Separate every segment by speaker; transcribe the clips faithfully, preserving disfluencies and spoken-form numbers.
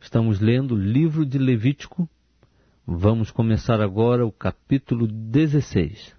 Speaker 1: Estamos lendo o livro de Levítico. Vamos começar agora o capítulo dezesseis.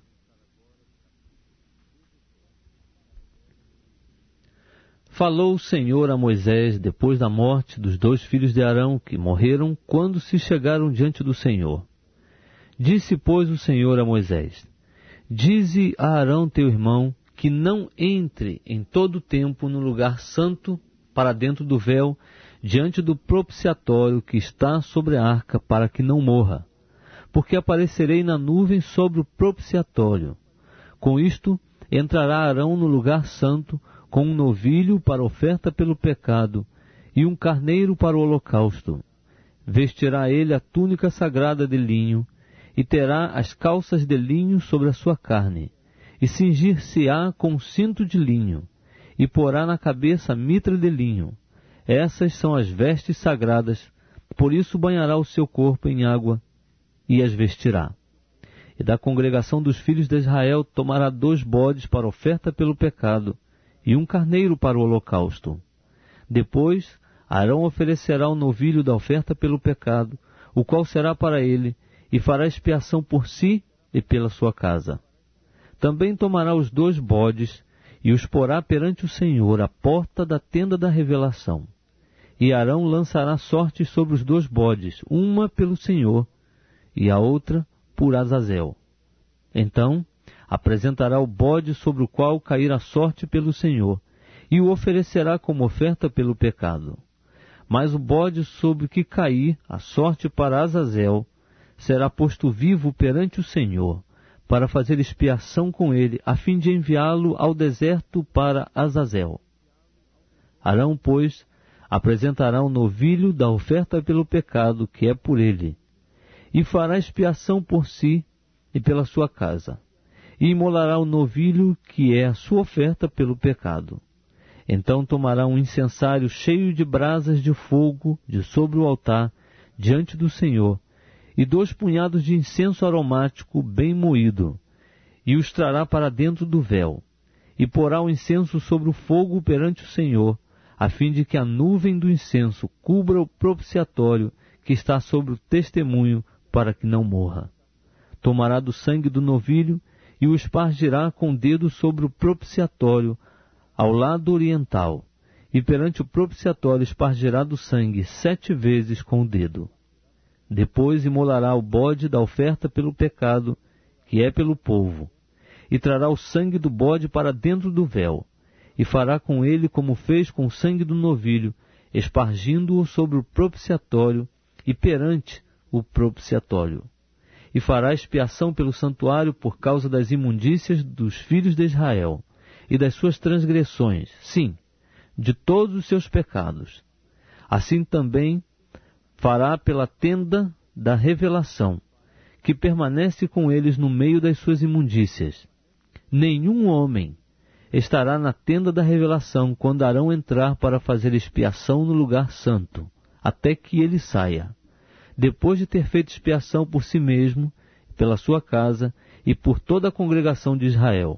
Speaker 1: Falou o Senhor a Moisés depois da morte dos dois filhos de Arão, que morreram quando se chegaram diante do Senhor. Disse, pois, o Senhor a Moisés: Dize a Arão teu irmão que não entre em todo o tempo no lugar santo para dentro do véu, diante do propiciatório que está sobre a arca, para que não morra. Porque aparecerei na nuvem sobre o propiciatório. Com isto, entrará Arão no lugar santo, com um novilho para oferta pelo pecado, e um carneiro para o holocausto. Vestirá ele a túnica sagrada de linho, e terá as calças de linho sobre a sua carne, e cingir-se-á com um cinto de linho, e porá na cabeça a mitra de linho. Essas são as vestes sagradas, por isso banhará o seu corpo em água, e as vestirá. E da congregação dos filhos de Israel tomará dois bodes para oferta pelo pecado, e um carneiro para o holocausto. Depois, Arão oferecerá o novilho da oferta pelo pecado, o qual será para ele, e fará expiação por si e pela sua casa. Também tomará os dois bodes, e os porá perante o Senhor, à porta da tenda da revelação. E Arão lançará sortes sobre os dois bodes, uma pelo Senhor, e a outra por Azazel. Então, apresentará o bode sobre o qual cair a sorte pelo Senhor, e o oferecerá como oferta pelo pecado. Mas o bode sobre o que cair a sorte para Azazel será posto vivo perante o Senhor, para fazer expiação com ele, a fim de enviá-lo ao deserto para Azazel. Arão, pois, apresentará o novilho da oferta pelo pecado, que é por ele, e fará expiação por si e pela sua casa. E imolará o novilho, que é a sua oferta pelo pecado. Então tomará um incensário cheio de brasas de fogo de sobre o altar, diante do Senhor, e dois punhados de incenso aromático bem moído, e os trará para dentro do véu, e porá o incenso sobre o fogo perante o Senhor, a fim de que a nuvem do incenso cubra o propiciatório que está sobre o testemunho, para que não morra. Tomará do sangue do novilho, e o espargirá com o dedo sobre o propiciatório, ao lado oriental, e perante o propiciatório espargirá do sangue sete vezes com o dedo. Depois imolará o bode da oferta pelo pecado, que é pelo povo, e trará o sangue do bode para dentro do véu, e fará com ele como fez com o sangue do novilho, espargindo-o sobre o propiciatório e perante o propiciatório. E fará expiação pelo santuário por causa das imundícias dos filhos de Israel, e das suas transgressões, sim, de todos os seus pecados. Assim também fará pela tenda da revelação, que permanece com eles no meio das suas imundícias. Nenhum homem estará na tenda da revelação quando Arão entrar para fazer expiação no lugar santo, até que ele saia, depois de ter feito expiação por si mesmo, pela sua casa e por toda a congregação de Israel.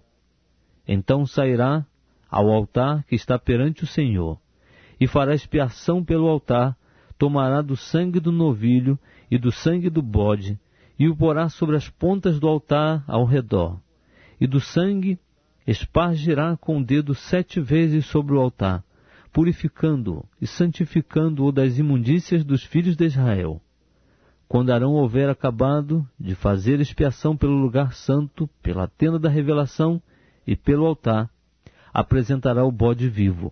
Speaker 1: Então sairá ao altar que está perante o Senhor, e fará expiação pelo altar, tomará do sangue do novilho e do sangue do bode, e o porá sobre as pontas do altar ao redor, e do sangue espargirá com o dedo sete vezes sobre o altar, purificando-o e santificando-o das imundícias dos filhos de Israel. Quando Arão houver acabado de fazer expiação pelo lugar santo, pela tenda da revelação e pelo altar, apresentará o bode vivo,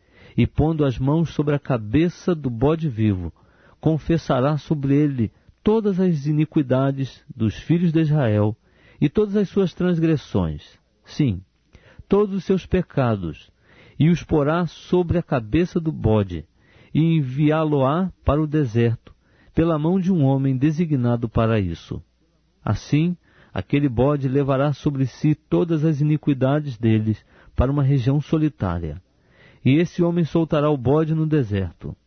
Speaker 1: e pondo as mãos sobre a cabeça do bode vivo, confessará sobre ele todas as iniquidades dos filhos de Israel e todas as suas transgressões, sim, todos os seus pecados, e os porá sobre a cabeça do bode, e enviá-lo-á para o deserto, pela mão de um homem designado para isso. Assim, aquele bode levará sobre si todas as iniquidades deles para uma região solitária, e esse homem soltará o bode no deserto.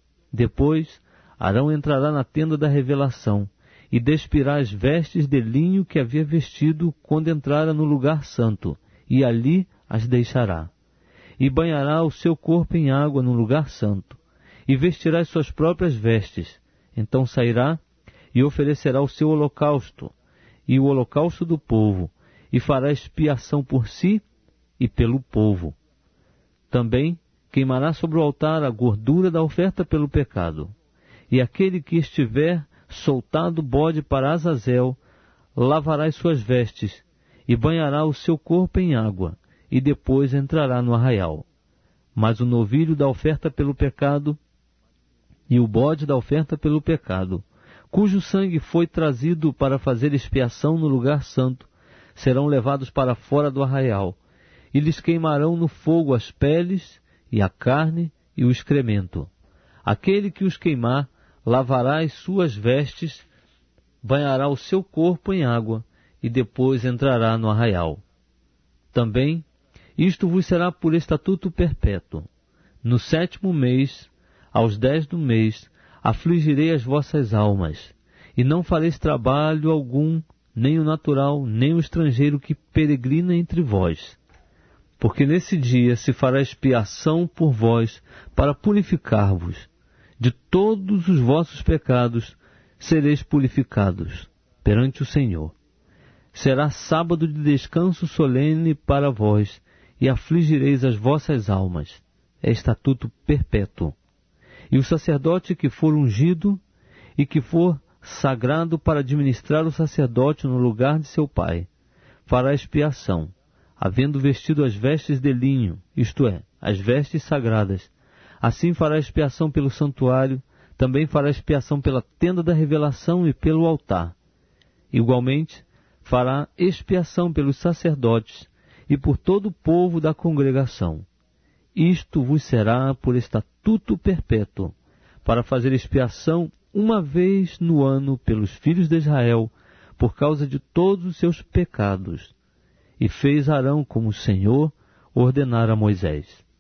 Speaker 1: Depois, Arão entrará na tenda da revelação, e despirá as vestes de linho que havia vestido quando entrara no lugar santo, e ali as deixará. E banhará o seu corpo em água no lugar santo, e vestirá as suas próprias vestes. Então sairá e oferecerá o seu holocausto e o holocausto do povo, e fará expiação por si e pelo povo. Também queimará sobre o altar a gordura da oferta pelo pecado. E aquele que estiver soltado bode para Azazel, lavará as suas vestes, e banhará o seu corpo em água, e depois entrará no arraial. Mas o novilho da oferta pelo pecado, e o bode da oferta pelo pecado, cujo sangue foi trazido para fazer expiação no lugar santo, serão levados para fora do arraial, e lhes queimarão no fogo as peles, e a carne, e o excremento. Aquele que os queimar, lavará as suas vestes, banhará o seu corpo em água, e depois entrará no arraial. Também, isto vos será por estatuto perpétuo. No sétimo mês, aos dez do mês, afligirei as vossas almas, e não fareis trabalho algum, nem o natural, nem o estrangeiro que peregrina entre vós. Porque nesse dia se fará expiação por vós, para purificar-vos. De todos os vossos pecados sereis purificados perante o Senhor. Será sábado de descanso solene para vós, e afligireis as vossas almas. É estatuto perpétuo. E o sacerdote que for ungido e que for sagrado para administrar o sacerdote no lugar de seu pai, fará expiação, havendo vestido as vestes de linho, isto é, as vestes sagradas. Assim fará expiação pelo santuário, também fará expiação pela tenda da revelação e pelo altar. Igualmente, fará expiação pelos sacerdotes e por todo o povo da congregação. Isto vos será por estatuto perpétuo, para fazer expiação uma vez no ano pelos filhos de Israel, por causa de todos os seus pecados. E fez Arão como o Senhor ordenara a Moisés.